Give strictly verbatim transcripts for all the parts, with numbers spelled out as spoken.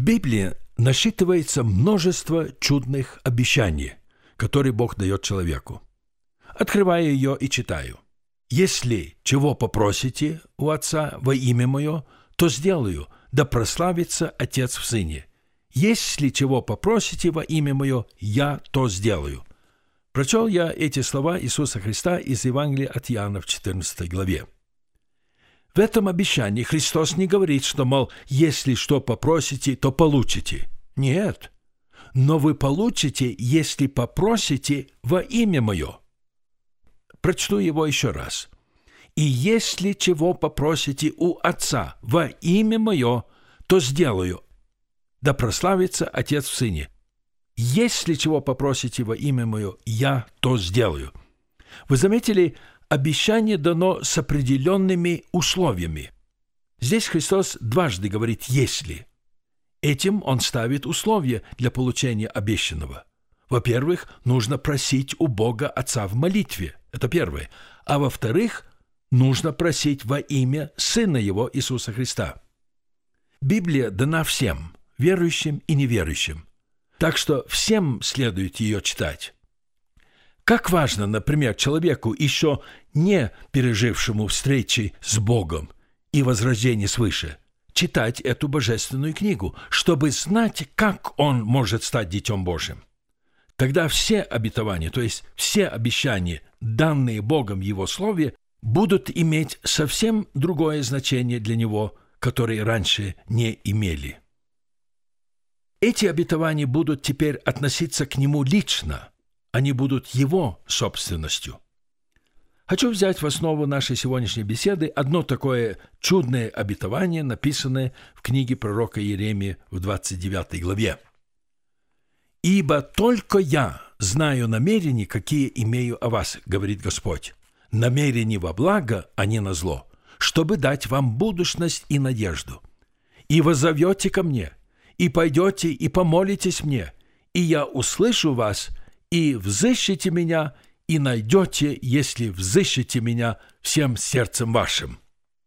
Библии насчитывается множество чудных обещаний, которые Бог дает человеку. Открываю ее и читаю. «Если чего попросите у Отца во имя Мое, то сделаю, да прославится Отец в Сыне. Если чего попросите во имя Мое, я то сделаю». Прочел я эти слова Иисуса Христа из Евангелия от Иоанна в четырнадцатой главе. В этом обещании Христос не говорит, что, мол, если что попросите, то получите. Нет. Но вы получите, если попросите во имя Мое. Прочту его еще раз. «И если чего попросите у Отца во имя Мое, то сделаю, да прославится Отец в Сыне. Если чего попросите во имя Мое, я то сделаю». Вы заметили, обещание дано с определенными условиями. Здесь Христос дважды говорит «если». Этим Он ставит условия для получения обещанного. Во-первых, нужно просить у Бога Отца в молитве. Это первое. А во-вторых, нужно просить во имя Сына Его Иисуса Христа. Библия дана всем, верующим и неверующим. Так что всем следует ее читать. Как важно, например, человеку, еще не пережившему встречи с Богом и возрождение свыше, читать эту божественную книгу, чтобы знать, как он может стать Детем Божьим. Тогда все обетования, то есть все обещания, данные Богом в Его Слове, будут иметь совсем другое значение для него, которое раньше не имели. Эти обетования будут теперь относиться к Нему лично, они будут Его собственностью. Хочу взять в основу нашей сегодняшней беседы одно такое чудное обетование, написанное в книге пророка Иеремии в двадцать девятой главе. «Ибо только я знаю намерения, какие имею о вас, говорит Господь, намерения во благо, а не на зло, чтобы дать вам будущность и надежду. И воззовете ко мне, и пойдете, и помолитесь мне, и я услышу вас, и взыщете меня, и найдете, если взыщете меня всем сердцем вашим».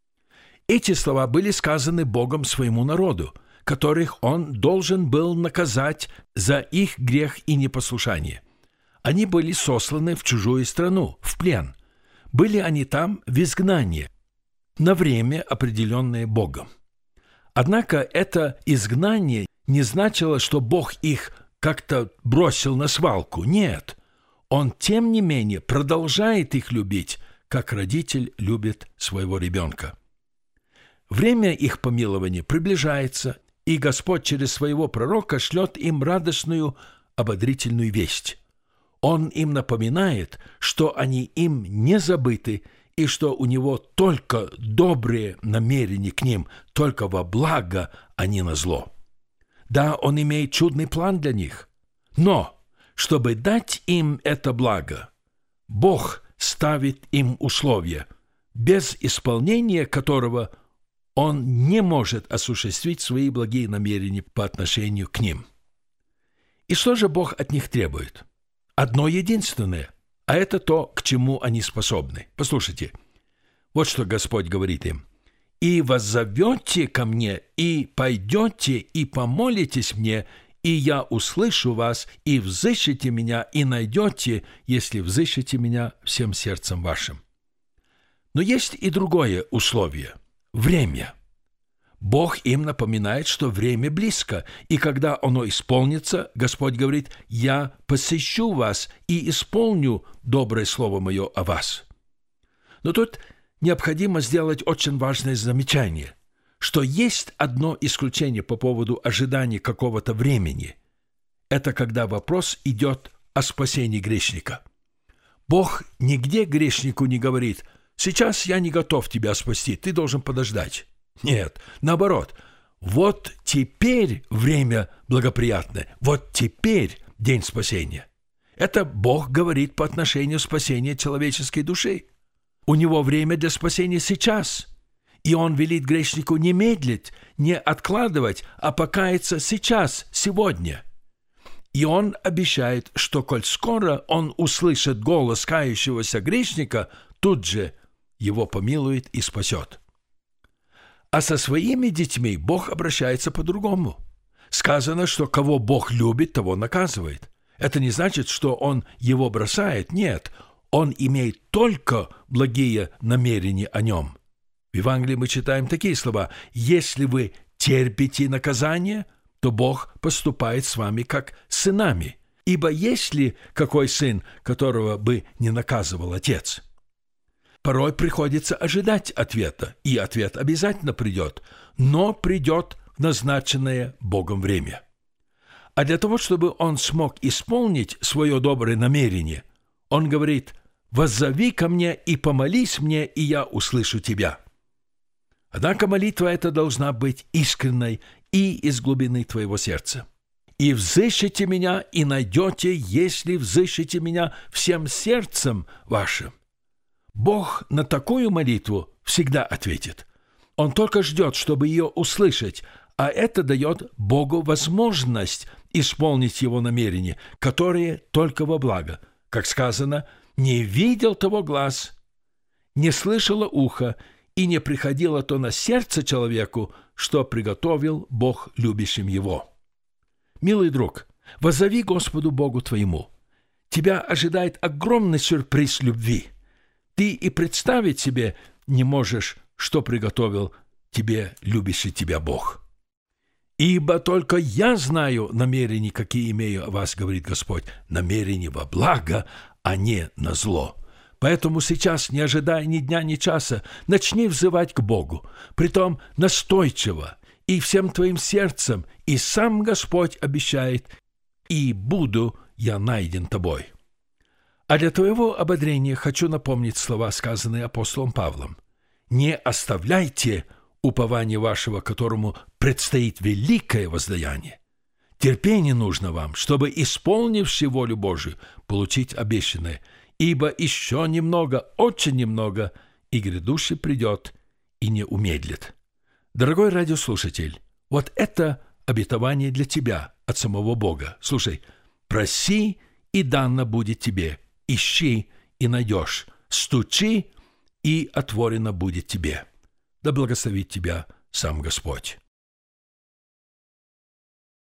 Эти слова были сказаны Богом своему народу, которых Он должен был наказать за их грех и непослушание. Они были сосланы в чужую страну, в плен. Были они там в изгнании, на время, определенное Богом. Однако это изгнание не значило, что Бог их как-то бросил на свалку. Нет, Он, тем не менее, продолжает их любить, как родитель любит своего ребенка. Время их помилования приближается, и Господь через своего пророка шлет им радостную, ободрительную весть. Он им напоминает, что они им не забыты, и что у Него только добрые намерения к ним, только во благо, а не на зло. Да, Он имеет чудный план для них, но, чтобы дать им это благо, Бог ставит им условия, без исполнения которого Он не может осуществить свои благие намерения по отношению к ним. И что же Бог от них требует? Одно единственное, а это то, к чему они способны. Послушайте, вот что Господь говорит им. «И воззовете ко мне, и пойдете, и помолитесь мне, и я услышу вас, и взыщете меня, и найдете, если взыщете меня всем сердцем вашим». Но есть и другое условие – время. Бог им напоминает, что время близко, и когда оно исполнится, Господь говорит: «Я посещу вас и исполню доброе слово мое о вас». Но тут необходимо сделать очень важное замечание, что есть одно исключение по поводу ожидания какого-то времени. Это когда вопрос идет о спасении грешника. Бог нигде грешнику не говорит: «Сейчас я не готов тебя спасти, ты должен подождать». Нет, наоборот, вот теперь время благоприятное, вот теперь день спасения. Это Бог говорит по отношению к спасению человеческой души. У Него время для спасения сейчас, и Он велит грешнику не медлить, не откладывать, а покаяться сейчас, сегодня. И Он обещает, что коль скоро Он услышит голос кающегося грешника, тут же его помилует и спасет. А со своими детьми Бог обращается по-другому. Сказано, что кого Бог любит, того наказывает. Это не значит, что Он его бросает. Нет, Он имеет только благие намерения о нем. В Евангелии мы читаем такие слова: «Если вы терпите наказание, то Бог поступает с вами как с сынами. Ибо есть ли какой сын, которого бы не наказывал отец?» Порой приходится ожидать ответа, и ответ обязательно придет, но придет в назначенное Богом время. А для того, чтобы он смог исполнить свое доброе намерение, он говорит: «Воззови ко мне и помолись мне, и я услышу тебя». Однако молитва эта должна быть искренней и из глубины твоего сердца. «И взыщите меня, и найдете, если взыщите меня всем сердцем вашим». Бог на такую молитву всегда ответит. Он только ждет, чтобы ее услышать, а это дает Богу возможность исполнить его намерения, которые только во благо. Как сказано: «Не видел того глаз, не слышало ухо, и не приходило то на сердце человеку, что приготовил Бог любящим его». Милый друг, воззови Господу Богу твоему. Тебя ожидает огромный сюрприз любви. Ты и представить себе не можешь, что приготовил тебе любящий тебя Бог. «Ибо только я знаю намерения, какие имею о вас, — говорит Господь, — намерения во благо, а не на зло. Поэтому сейчас, не ожидая ни дня, ни часа, начни взывать к Богу, притом настойчиво и всем твоим сердцем, и сам Господь обещает: «И буду я найден тобой». А для твоего ободрения хочу напомнить слова, сказанные апостолом Павлом: «Не оставляйте упование вашего, которому предстоит великое воздаяние. Терпение нужно вам, чтобы, исполнивши волю Божию, получить обещанное. Ибо еще немного, очень немного, и грядущий придет и не умедлит». Дорогой радиослушатель, вот это обетование для тебя от самого Бога. Слушай: проси, и дано будет тебе, ищи, и найдешь, стучи, и отворено будет тебе. Да благословит тебя сам Господь.